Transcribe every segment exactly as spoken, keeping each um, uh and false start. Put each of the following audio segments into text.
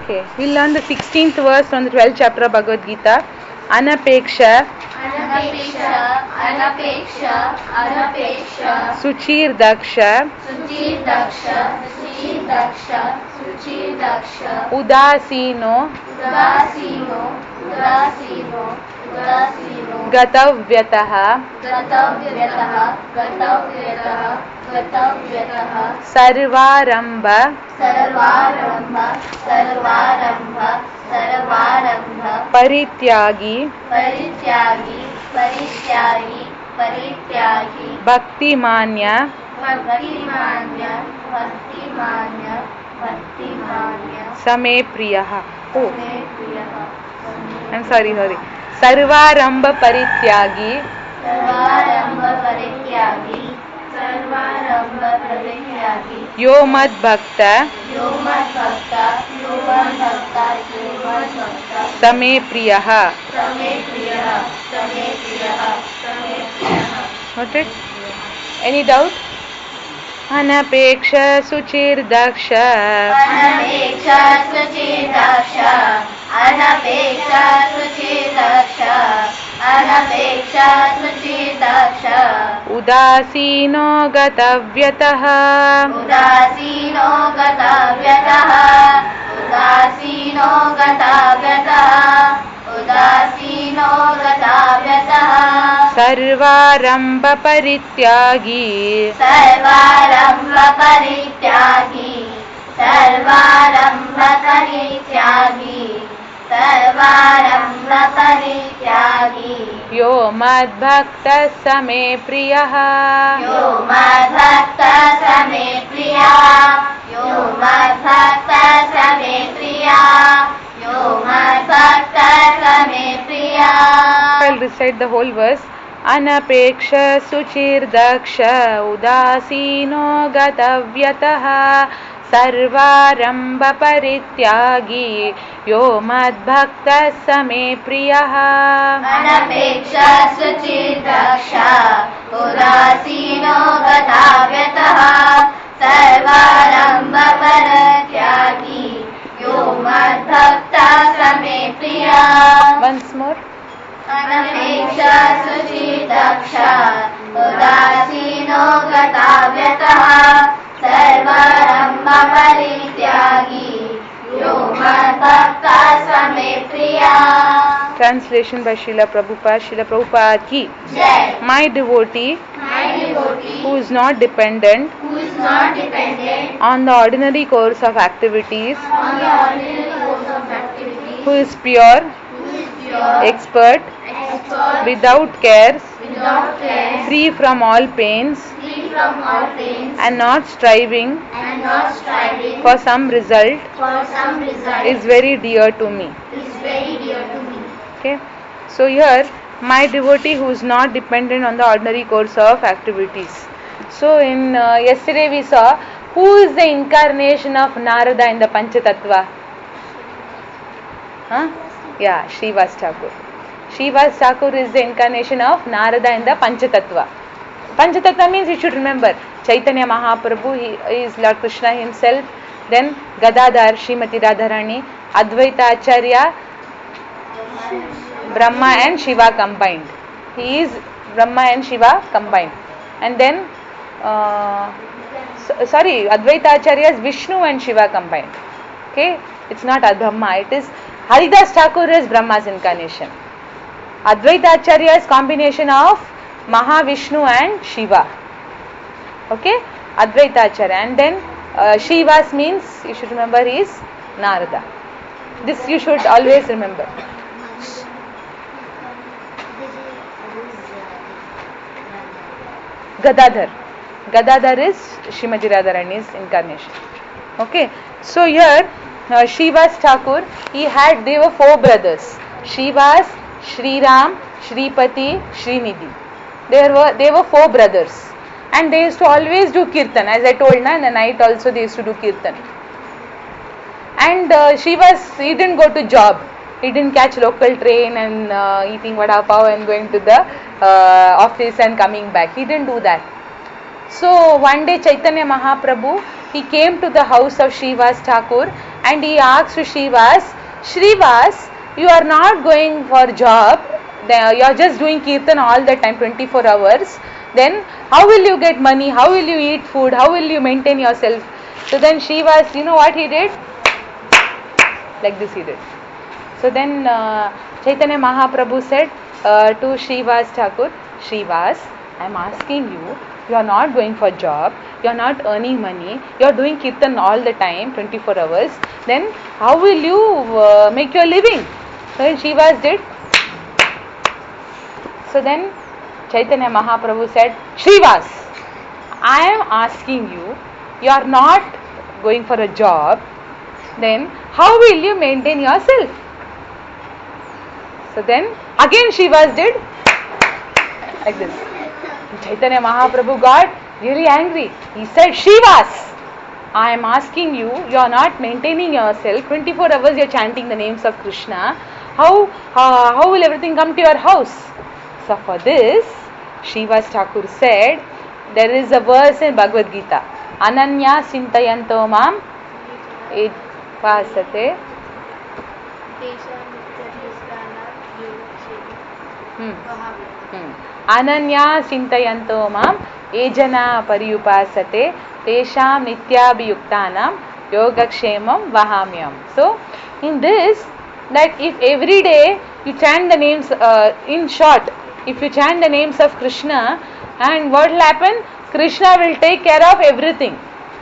Okay, we'll learn the sixteenth verse from the twelfth chapter of Bhagavad Gita. Anapeksha, Anapeksha, Anapeksha, Anapeksha, Suchir Daksha, Suchir Daksha, Suchir Daksha, Suchir Daksha, Udasino, Udasino, Udasino, Udasino, Gatavyataha, Gatavyataha, Gatavyataha, Gatavyataha, Sarvarambha, Sarvarambha, Sarvarambha, Sarvarambha, Parityagi, Parityagi, Parityagi, Parityagi, Bhaktimanya, Bhaktimanya, Bhaktimanya, Bhaktimanya, Same Priyaha. Oh, Me Priyaha. I'm sorry, sorry. Sarvarambha Parityagi, Sarvarambha Parityagi, Sarvarambha Parityagi, Yo Mad Bhakta, Yo Mad Bhakta, Yo Mad Bhakta, Yo Mad Bhakta, Same Priyaha. Same Priyaha, Same Priyaha, Same Priyaha. Got it? Any doubt? Anapeksha Suchir Daksha, Anapeksha Suchir Daksha, Anapeksha Suchir Daksha, Anapeksha Suchir Daksha, Udasino Gatavyataha, Udasino Gatavyataha, Udasino Gatavyataha, Udasino Gatavyataha, Sarvarambha Parityagi, Sarvarambha Parityagi, Sarvarambha Parityagi, Sarvarambha Parityagi, Yo Mad Bhakta Same Priyaha, Yo Mad Bhakta Same Priyaha, Yo Mad Bhakta Same Priyaha, Yo Mad Bhakta Same Priyaha. I'll recite the whole verse. Anapeksha Suchir Daksha, Udasino Gatavyataha, Sarvarambha Parityagi, Yo Mad Bhakta Same Priyaha. Anapeksha Suchir Daksha, Udasino Gatavyataha, Sarvarambha Parityagi, Yo Mad Bhakta Same Priyaha. Once more. Anapeksha Suchir Daksha, Udasino Gatavyataha, Sarvarambha Parityagi, Yo Mad Bhakta Same Priyaha. Translation by Srila Prabhupada. Srila Prabhupada ki. Jai. My devotee My devotee who is not dependent who is not dependent on the ordinary course of activities, on the ordinary course of activity, who is pure, who is pure, expert, expert, without cares, without care, free from all pains, free from all pains, and not striving and not striving for some result, for some result, is very dear to me. is very dear to me. Okay, so here my devotee who is not dependent on the ordinary course of activities. So in uh, yesterday we saw who is the incarnation of Narada in the Panchatattva. Huh? Yeah, Srivas Thakur. Srivas Thakur is the incarnation of Narada in the Panchatattva. Panchatattva means you should remember Chaitanya Mahaprabhu, he is Lord Krishna himself, then Gadadhar, Srimati Radharani, Advaita Acharya, Brahma and Shiva combined. He is Brahma and Shiva combined. And then, uh, so, sorry, Advaita Acharya is Vishnu and Shiva combined. Okay, it's not Brahma, it is Haridas Thakur is Brahma's incarnation. Advaita Acharya is combination of Mahavishnu and Shiva. Okay, Advaita Acharya. And then uh, Shivas means, you should remember, is Narada. This you should always remember. Gadadhar. Gadadhar is Srimati Radharani's incarnation. Okay, so here uh, Srivas Thakur, he had, they were four brothers. Srivas, Sriram, Sripati, Srinidhi. There were, they were four brothers. And they used to always do kirtan. As I told, na, in the night also they used to do kirtan. And uh, Srivas, he didn't go to job. He didn't catch local train and uh, eating vada pav and going to the uh, office and coming back. He didn't do that. So one day Chaitanya Mahaprabhu, he came to the house of Srivas Thakur and he asks to Srivas, Srivas, you are not going for job, you are just doing kirtan all the time, twenty-four hours. Then how will you get money? How will you eat food? How will you maintain yourself? So then Srivas, you know what he did? Like this he did. So then uh, Chaitanya Mahaprabhu said uh, to Srivas Thakur, Srivas, I am asking you, you are not going for job, you are not earning money, you are doing kirtan all the time, twenty-four hours, then how will you uh, make your living? So then Srivas did. So then Chaitanya Mahaprabhu said, Srivas, I am asking you, you are not going for a job, then how will you maintain yourself? So then again Srivas did like this. Chaitanya Mahaprabhu got really angry. He said, Srivas, I am asking you, you are not maintaining yourself, twenty-four hours you are chanting the names of Krishna, how, uh, how will everything come to your house? So for this, Srivas Thakur said, there is a verse in Bhagavad Gita, Ananya Sintayanto Mam Pasate. Hmm. Hmm. Ananya Sintayanto Mam Ejana Pariyupasate Tesham Nityabhiyuktanam Yogakshemam Vahamyam. So, in this, that if every day you chant the names, uh, in short, if you chant the names of Krishna, and what will happen? Krishna will take care of everything.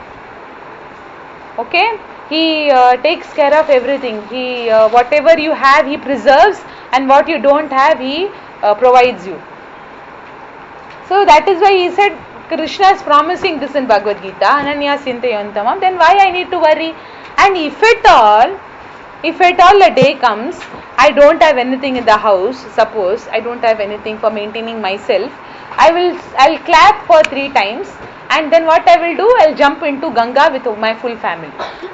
Okay? He uh, takes care of everything. He, uh, whatever you have, He preserves, and what you don't have, He uh, provides you. So that is why He said, Krishna is promising this in Bhagavad Gita, Ananya Sintayantamam, then why I need to worry? And if at all, if at all a day comes, I don't have anything in the house, suppose I don't have anything for maintaining myself, I will, I'll clap for three times, and then what I will do, I'll jump into Ganga with my full family.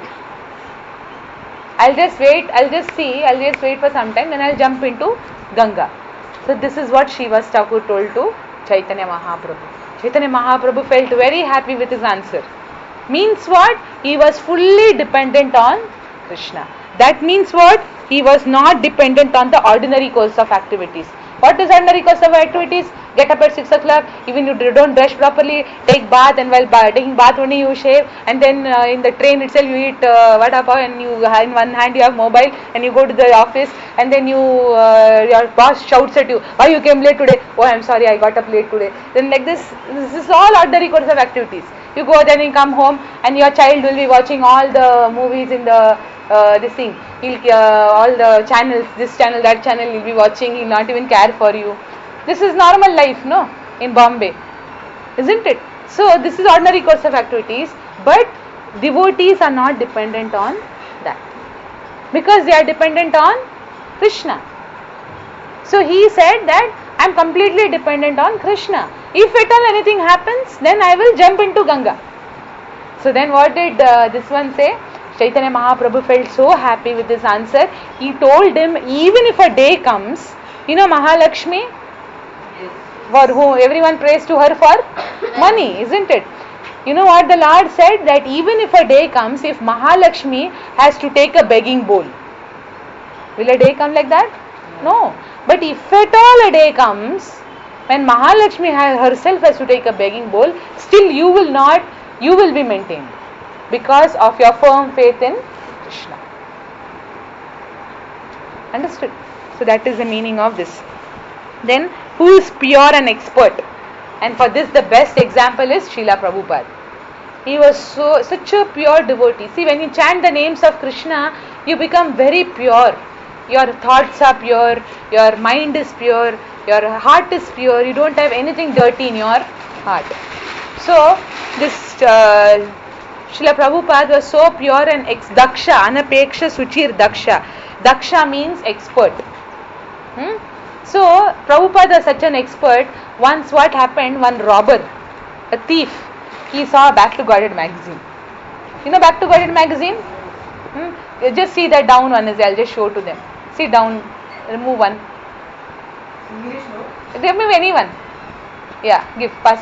I'll just wait, I'll just see, I'll just wait for some time, then I'll jump into Ganga. So this is what Srivas Thakur told to Chaitanya Mahaprabhu. Chaitanya Mahaprabhu felt very happy with his answer. Means what? He was fully dependent on Krishna. That means what? He was not dependent on the ordinary course of activities. What is ordinary course of activities? Get up at six o'clock, even you don't brush properly, take bath, and while taking bath only you shave, and then uh, in the train itself you eat uh, vada pav, and you in one hand you have mobile, and you go to the office, and then you uh, your boss shouts at you, why you came late today? Oh, I'm sorry, I got up late today. Then like this, this is all ordinary course of activities. You go, then you come home, and your child will be watching all the movies in the uh, this thing. He'll uh, all the channels, this channel, that channel. He'll be watching. He'll not even care for you. This is normal life, no? In Bombay, isn't it? So this is ordinary course of activities. But devotees are not dependent on that, because they are dependent on Krishna. So he said that I am completely dependent on Krishna. If at all anything happens, then I will jump into Ganga. So then what did uh, this one say? Chaitanya Mahaprabhu felt so happy with this answer. He told him, even if a day comes, you know Mahalakshmi, for whom everyone prays to her for money, isn't it? You know what the Lord said? That even if a day comes, if Mahalakshmi has to take a begging bowl, will a day come like that? No. But if at all a day comes, when Mahalakshmi herself has to take a begging bowl, still you will not, you will be maintained, because of your firm faith in Krishna. Understood? So that is the meaning of this. Then, who is pure and expert? And for this, the best example is Srila Prabhupada. He was so such a pure devotee. See, when you chant the names of Krishna, you become very pure. Your thoughts are pure, your mind is pure, your heart is pure, you don't have anything dirty in your heart. So, this uh, Srila Prabhupada was so pure and ex daksha, anapeksha suchir daksha. Daksha means expert. Hmm? So, Prabhupada was such an expert. Once what happened, one robber, a thief, he saw Back to Godhead magazine. You know Back to Godhead magazine? Hmm? Just see that down one is, I'll just show to them. See down, remove one. English, no? Give me anyone. Yeah, give, pass.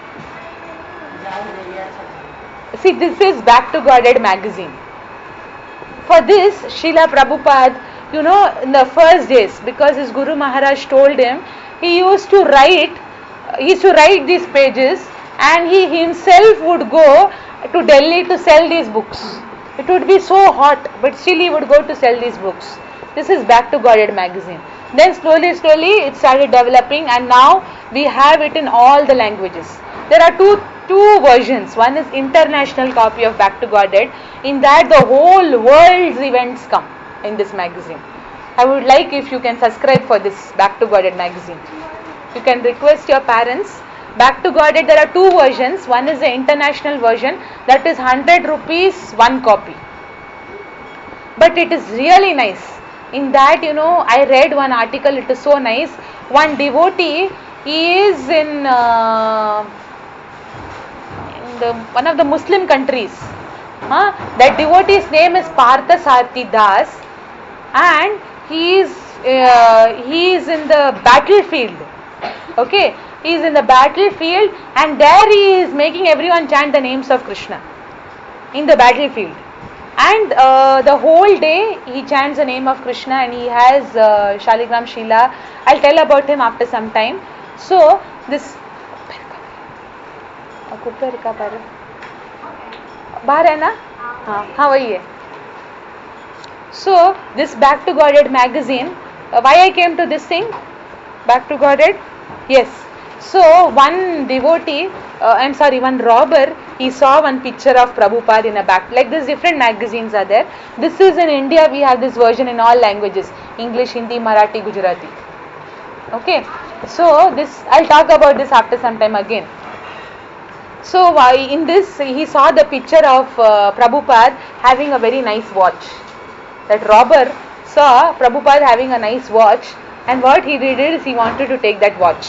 See, this is Back to Godhead magazine. for this, Srila Prabhupada, you know, in the first days, because his Guru Maharaj told him, he used to write, he used to write these pages, and he himself would go to Delhi to sell these books. It would be so hot, but still he would go to sell these books. This is Back to Godhead magazine. Then slowly, slowly it started developing, and now we have it in all the languages. There are two two versions. One is international copy of Back to Godhead. In that, the whole world's events come in this magazine. I would like if you can subscribe for this Back to Godhead magazine. You can request your parents. Back to Godhead, there are two versions. One is the international version, that is one hundred rupees, one copy. But it is really nice. In that, you know, I read one article, it is so nice. One devotee, he is in, uh, in the, one of the Muslim countries. Huh? That devotee's name is Partha Sarthi Das, and he is, uh, he is in the battlefield. Okay, he is in the battlefield, and there he is making everyone chant the names of Krishna in the battlefield. And uh, the whole day he chants the name of Krishna, and he has uh, Shaligram Shila. I'll tell about him after some time. So this बाहर है ना? हाँ हाँ वही है. So this Back to Godhead magazine, uh, why I came to this thing, Back to Godhead, yes. So one devotee, uh, I'm sorry, one robber, he saw one picture of Prabhupada in a back. Like this, different magazines are there. This is in India, we have this version in all languages: English, Hindi, Marathi, Gujarati. Okay, so this, I'll talk about this after some time again. So uh, in this, he saw the picture of uh, Prabhupada having a very nice watch. That robber saw Prabhupada having a nice watch, and what he did is he wanted to take that watch.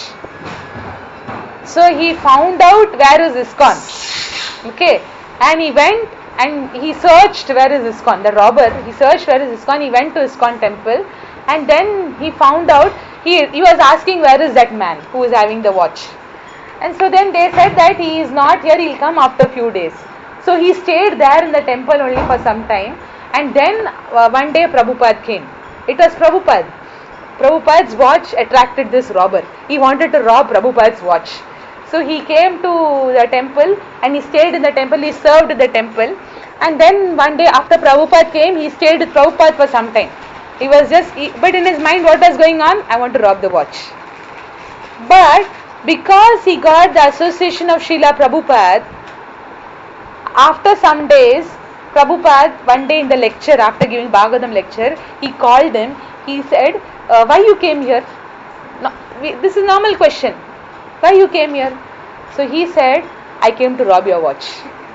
So he found out where is ISKCON. Okay, and he went and he searched where is ISKCON. The robber, he searched where is ISKCON. He went to ISKCON temple, and then he found out, he, he was asking where is that man who is having the watch. And so then they said that he is not here, he will come after few days. So he stayed there in the temple only for some time, and then uh, one day Prabhupada came. It was Prabhupada. Prabhupada's watch attracted this robber. He wanted to rob Prabhupada's watch. So he came to the temple and he stayed in the temple, he served in the temple, and then one day after Prabhupada came, he stayed with Prabhupada for some time. He was just, he, but in his mind what was going on? I want to rob the watch. But because he got the association of Srila Prabhupada, after some days, Prabhupada, one day in the lecture, after giving Bhagavatam lecture, he called him, he said, uh, why you came here? No, we, this is normal question. Why you came here? So he said, I came to rob your watch.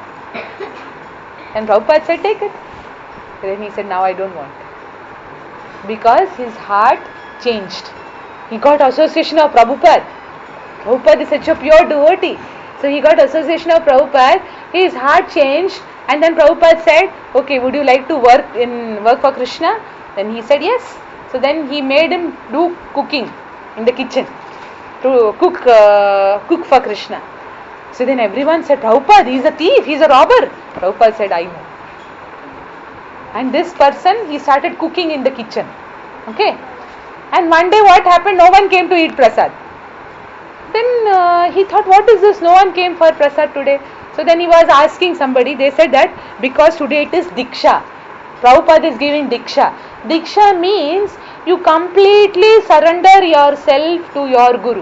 And Prabhupada said, take it. Then he said, now I don't want. Because his heart changed. He got association of Prabhupada. Prabhupada is such a pure devotee. So he got association of Prabhupada. His heart changed, and then Prabhupada said, okay, would you like to work in work for Krishna? Then he said yes. So then he made him do cooking in the kitchen, to cook uh, cook for Krishna. So then everyone said, Prabhupada, he is a thief, he is a robber. Prabhupada said, I know. And this person, he started cooking in the kitchen. Okay. And one day what happened? No one came to eat prasad. Then uh, he thought, what is this? No one came for prasad today. So then he was asking somebody. They said that because today it is Diksha. Prabhupada is giving Diksha. Diksha means you completely surrender yourself to your Guru,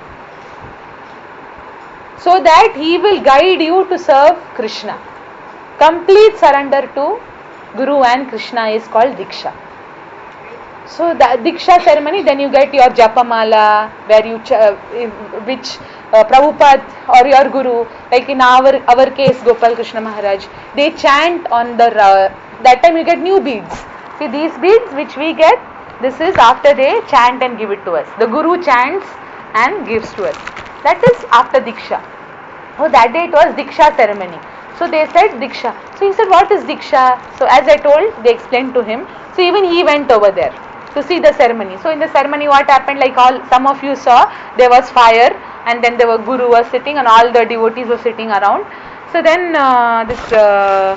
so that he will guide you to serve Krishna. Complete surrender to Guru and Krishna is called Diksha. So the Diksha ceremony, then you get your Japamala, where you, ch- uh, which uh, Prabhupada or your Guru, like in our our case Gopal Krishna Maharaj, they chant on the, uh, that time you get new beads. See these beads which we get, this is after they chant and give it to us. The Guru chants and gives to us. That is after Diksha. So that day it was Diksha ceremony. So they said Diksha. So he said, what is Diksha? So as I told, they explained to him. So even he went over there to see the ceremony. So in the ceremony what happened, like all some of you saw, there was fire, and then the Guru was sitting and all the devotees were sitting around. So then uh, this uh,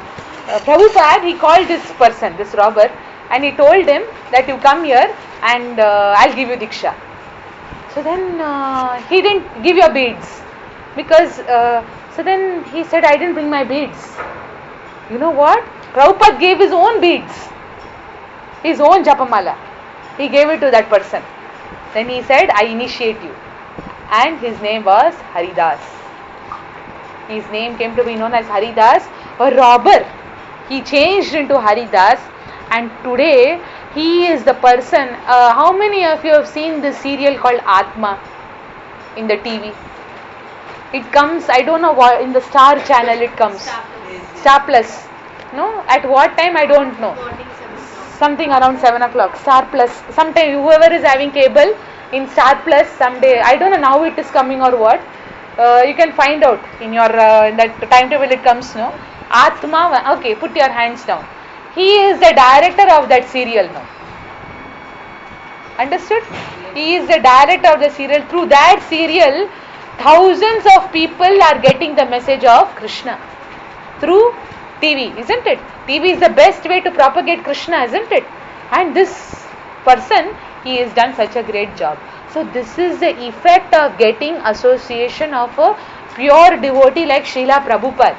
uh, Prabhupada, he called this person, this robber, and he told him that you come here and uh, I'll give you Diksha. So then uh, he didn't give your beads because, uh, so then he said, I didn't bring my beads. You know what? Prabhupada gave his own beads, his own japamala. He gave it to that person. Then he said, I initiate you. And his name was Haridas. His name came to be known as Haridas, a robber. He changed into Haridas, and today he is the person. Uh, how many of you have seen this serial called Atma in the T V? It comes, I don't know what, in the Star channel it comes. Star Plus. No? At what time? I don't know. Something around seven o'clock. Star Plus. Sometime whoever is having cable in Star Plus someday, I don't know now it is coming or what. Uh, you can find out in your uh, in that timetable it comes. No, Atma. Okay, put your hands down. He is the director of that serial now. Understood? He is the director of the serial. Through that serial, thousands of people are getting the message of Krishna through T V, isn't it? T V is the best way to propagate Krishna, isn't it? And this person, he has done such a great job. So this is the effect of getting association of a pure devotee like Srila Prabhupada.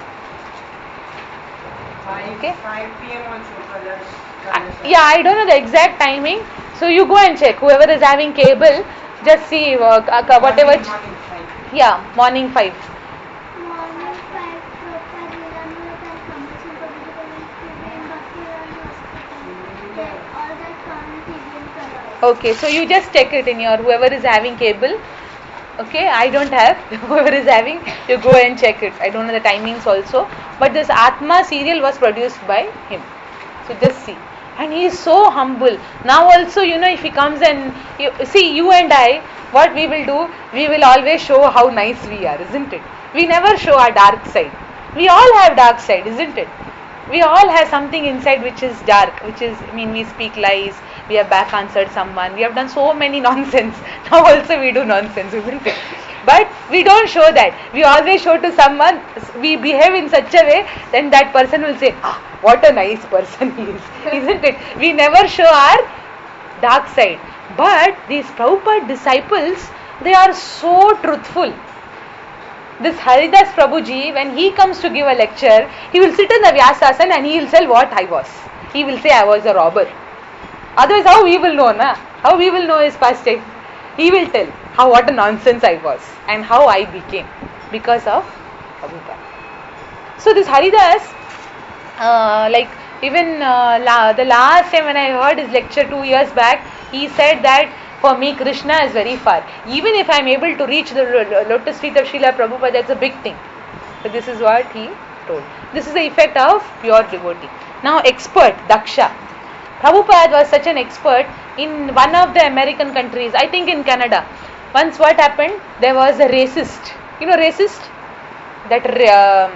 Okay. five p.m. also for that. Uh, yeah, I don't know the exact timing. So you go and check. Whoever is having cable, just see uh, uh, whatever. Morning, morning, five. Yeah, morning five. Morning five, Prabhupada Leelananda and Promotion Political Institute in Bhakti Hospital. They all that come in T V and color. Okay, so you just check it in your whoever is having cable. Okay, I don't have. Whoever is having, you go and check it. I don't know the timings also. But this Atma serial was produced by him. So just see. And he is so humble. Now also, you know, if he comes and, you, see, you and I, what we will do, we will always show how nice we are, isn't it? We never show our dark side. We all have dark side, isn't it? We all have something inside which is dark, which is, I mean, we speak lies, we have back answered someone, we have done so many nonsense. Now also we do nonsense, isn't it? But we don't show that. We always show to someone, we behave in such a way, then that person will say, ah, what a nice person he is, isn't it? We never show our dark side. But these Prabhupada disciples, they are so truthful. This Haridas Prabhuji, when he comes to give a lecture, he will sit in the Vyasasana and he will tell what I was. He will say I was a robber. Otherwise, how we will know, na? How we will know his past life? He will tell how what a nonsense I was and how I became because of Prabhupada. So this Haridas, uh, like even uh, la, the last time when I heard his lecture two years back, he said that for me Krishna is very far. Even if I am able to reach the lotus feet of Srila Prabhupada, that's a big thing. So this is what he told. This is the effect of pure devotee. Now expert, Daksha. Prabhupada was such an expert in one of the American countries, I think in Canada. Once what happened, there was a racist. You know racist? That uh,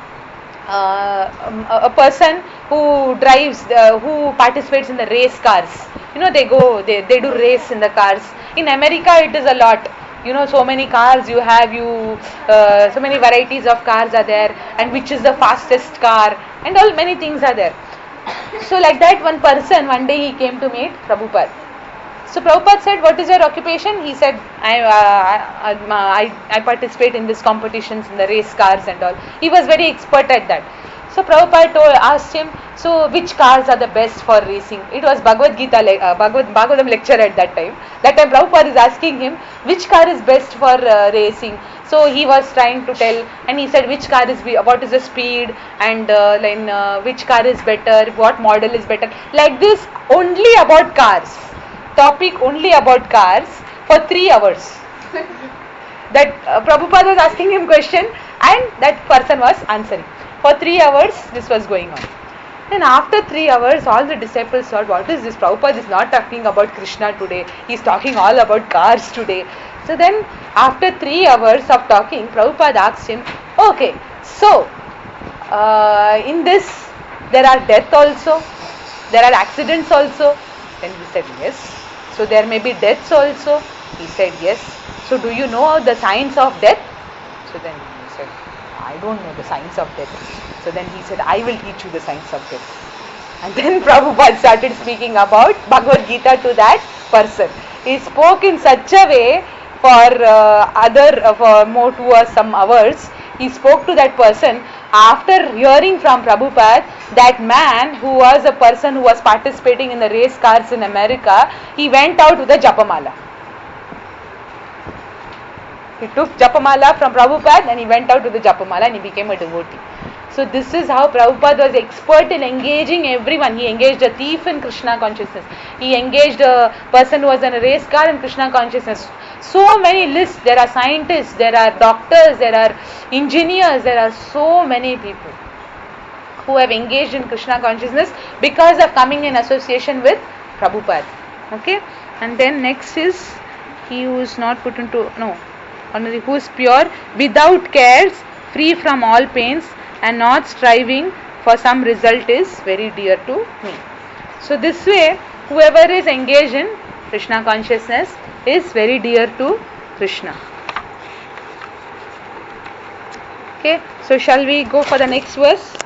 uh, a person who drives, uh, who participates in the race cars. You know, they go, they, they do race in the cars. In America, it is a lot. You know, so many cars you have, you, uh, so many varieties of cars are there, and which is the fastest car, and all many things are there. So like that, one person, one day he came to meet Prabhupada. So Prabhupada said, what is your occupation? He said, I, uh, I, I, I participate in these competitions, in the race cars and all. He was very expert at that. So Prabhupada told, asked him, so which cars are the best for racing? It was Bhagavad Gita, uh, Bhagavad, Bhagavatam lecture at that time. That time Prabhupada is asking him, which car is best for uh, racing? So he was trying to tell, and he said, which car is, what is the speed, and uh, then, uh, which car is better, what model is better. Like this, only about cars. Topic only about cars for three hours. That uh, Prabhupada was asking him question, and that person was answering. For three hours, this was going on. And after three hours, all the disciples thought, what is this? Prabhupada is not talking about Krishna today. He is talking all about cars today. So then, after three hours of talking, Prabhupada asked him, okay, so, uh, in this, there are death also, there are accidents also. Then he said, yes. So there may be deaths also. He said, yes. So do you know the signs of death? So then he said, I don't know the science of death. So then he said, I will teach you the science of death. And then Prabhupada started speaking about Bhagavad Gita to that person. He spoke in such a way for uh, other, uh, for more two or some hours. He spoke to that person. After hearing from Prabhupada, that man who was a person who was participating in the race cars in America, he went out with a Japamala. He took Japamala from Prabhupada and he went out with the Japamala and he became a devotee. So this is how Prabhupada was expert in engaging everyone. He engaged a thief in Krishna consciousness. He engaged a person who was in a race car in Krishna consciousness. So many lists. There are scientists, there are doctors, there are engineers, there are so many people who have engaged in Krishna consciousness because of coming in association with Prabhupada. Okay? And then next is he who is not put into, no, only who is pure, without cares, free from all pains, and not striving for some result is very dear to me. So this way, whoever is engaged in Krishna consciousness is very dear to Krishna. Okay, so shall we go for the next verse?